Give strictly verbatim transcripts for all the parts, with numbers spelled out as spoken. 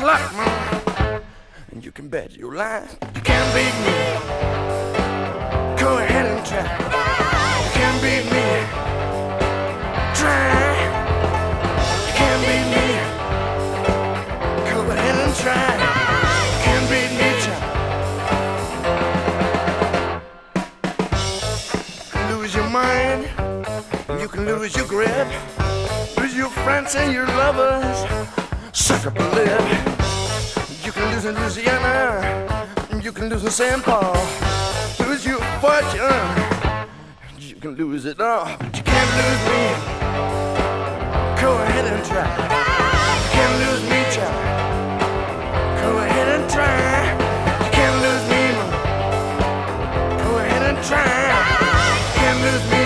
clock, mama. And you can bet your life you can't beat me. Go ahead and try. You can't beat me. Try. You can't beat me. Go ahead and try. You can't beat me. Try. Lose your mind. You can lose your grip. Lose your friends and your lovers. Suck up a lip. You can lose in Louisiana. You can lose in Saint Paul. Lose your fortune. You can lose it all. But you can't lose me. Go ahead and try. You can't lose me, child. Go ahead and try. You can't lose me, man. Go ahead and try. You can't lose me.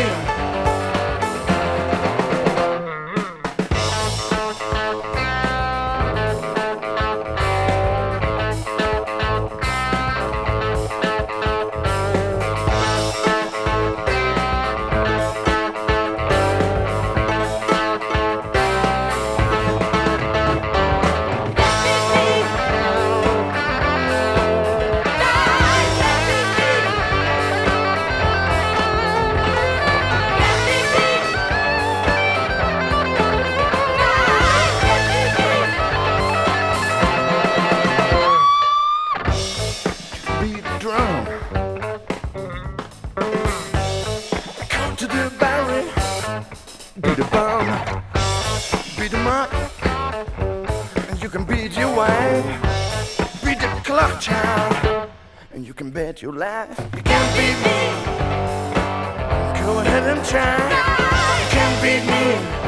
Drum. Come to the barrel, beat a bum, beat 'em up, and you can beat your wife, beat the clock, child, and you can bet your life you can't beat me. Go ahead and try, you can't beat me.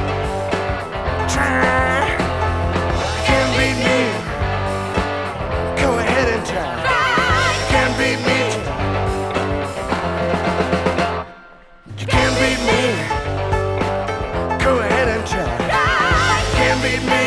Try, you can't beat me. Go ahead and try. Can't beat me. You can't beat me. Go ahead and try. Can't beat me.